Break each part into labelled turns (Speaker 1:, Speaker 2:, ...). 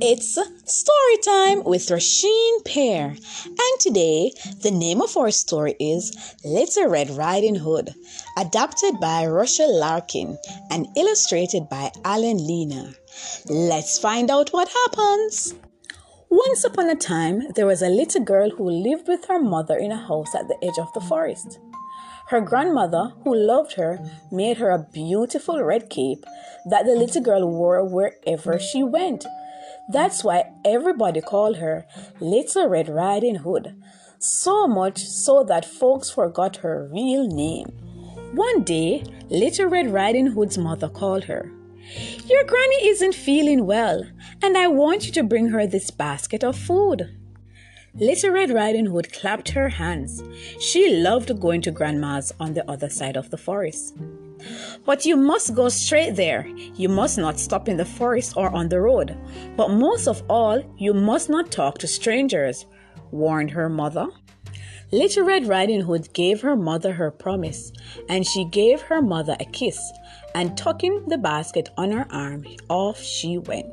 Speaker 1: It's story time with Rasheen Pear, and today the name of our story is Little Red Riding Hood, adapted by Russell Larkin and illustrated by Alan Lena. Let's find out what happens. Once upon a time, there was a little girl who lived with her mother in a house at the edge of the forest. Her grandmother, who loved her, made her a beautiful red cape that the little girl wore wherever she went. That's why everybody called her Little Red Riding Hood, so much so that folks forgot her real name. One day, Little Red Riding Hood's mother called her. "Your granny isn't feeling well, and I want you to bring her this basket of food." Little Red Riding Hood clapped her hands. She loved going to Grandma's on the other side of the forest. "But you must go straight there. You must not stop in the forest or on the road. But most of all, you must not talk to strangers," warned her mother. Little Red Riding Hood gave her mother her promise, and she gave her mother a kiss, and tucking the basket on her arm, off she went.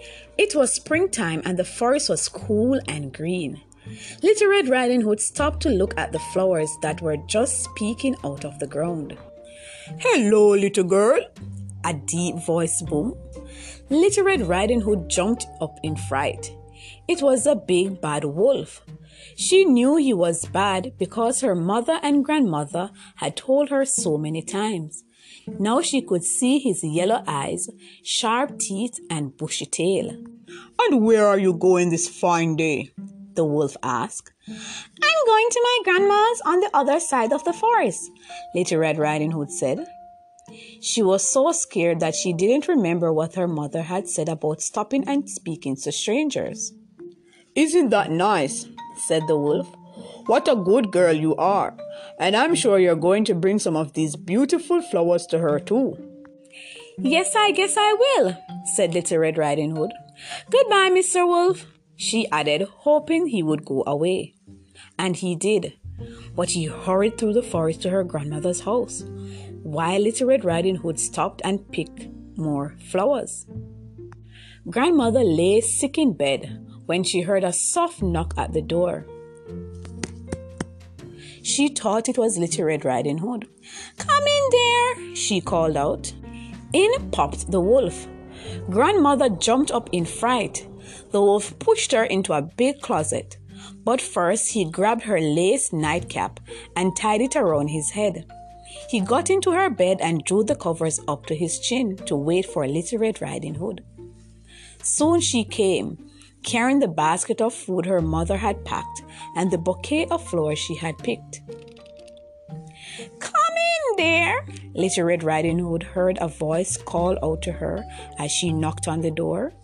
Speaker 1: It was springtime and the forest was cool and green. Little Red Riding Hood stopped to look at the flowers that were just peeking out of the ground. "Hello, little girl," a deep voice boomed. Little Red Riding Hood jumped up in fright. It was a big bad wolf. She knew he was bad because her mother and grandmother had told her so many times. Now she could see his yellow eyes, sharp teeth, and bushy tail. "And where are you going this fine day?" the wolf asked. "I'm going to my grandma's on the other side of the forest," Little Red Riding Hood said. She was so scared that she didn't remember what her mother had said about stopping and speaking to strangers. "Isn't that nice?" said the wolf. "What a good girl you are, and I'm sure you're going to bring some of these beautiful flowers to her too." "Yes, I guess I will," said Little Red Riding Hood. "Goodbye, Mr. Wolf," she added, hoping he would go away. And he did, but he hurried through the forest to her grandmother's house, while Little Red Riding Hood stopped and picked more flowers. Grandmother lay sick in bed when she heard a soft knock at the door. She thought it was Little Red Riding Hood. "Come in there," she called out. In popped the wolf. Grandmother jumped up in fright. The wolf pushed her into a big closet, but first he grabbed her lace nightcap and tied it around his head. He got into her bed and drew the covers up to his chin to wait for Little Red Riding Hood. Soon she came, carrying the basket of food her mother had packed and the bouquet of flowers she had picked. "Come in there," Little Red Riding Hood heard a voice call out to her as she knocked on the door.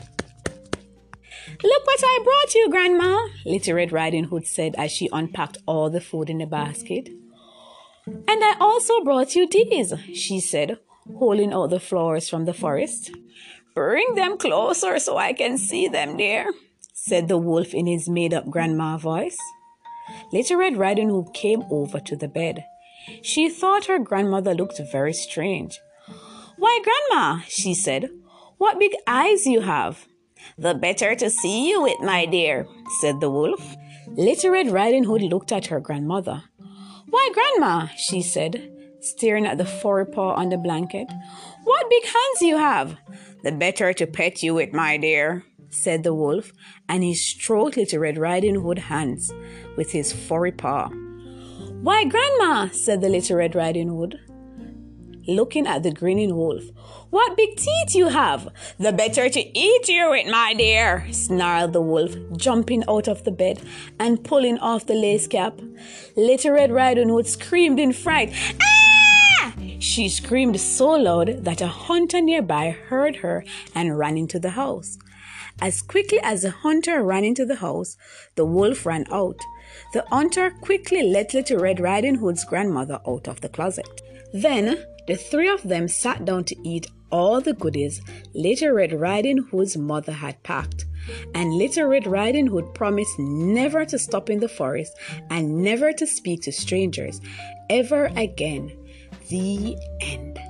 Speaker 1: "Look what I brought you, Grandma," Little Red Riding Hood said as she unpacked all the food in the basket. "And I also brought you these," she said, holding out the flowers from the forest. "Bring them closer so I can see them, dear," said the wolf in his made-up grandma voice. Little Red Riding Hood came over to the bed. She thought her grandmother looked very strange. "Why, Grandma," she said, "what big eyes you have." "The better to see you with, my dear," said the wolf. Little Red Riding Hood looked at her grandmother. "Why, Grandma," she said, staring at the furry paw on the blanket, "what big hands you have." "The better to pet you with, my dear," said the wolf, and he stroked Little Red Riding Hood's hands with his furry paw. "Why, Grandma," said the Little Red Riding Hood, looking at the grinning wolf, "what big teeth you have." "The better to eat you with, my dear," snarled the wolf, jumping out of the bed and pulling off the lace cap. Little Red Riding Hood screamed in fright. "Ah!" She screamed so loud that a hunter nearby heard her and ran into the house. As quickly as the hunter ran into the house, the wolf ran out. The hunter quickly let Little Red Riding Hood's grandmother out of the closet. Then the three of them sat down to eat all the goodies Little Red Riding Hood's mother had packed, and Little Red Riding Hood promised never to stop in the forest and never to speak to strangers ever again. The end.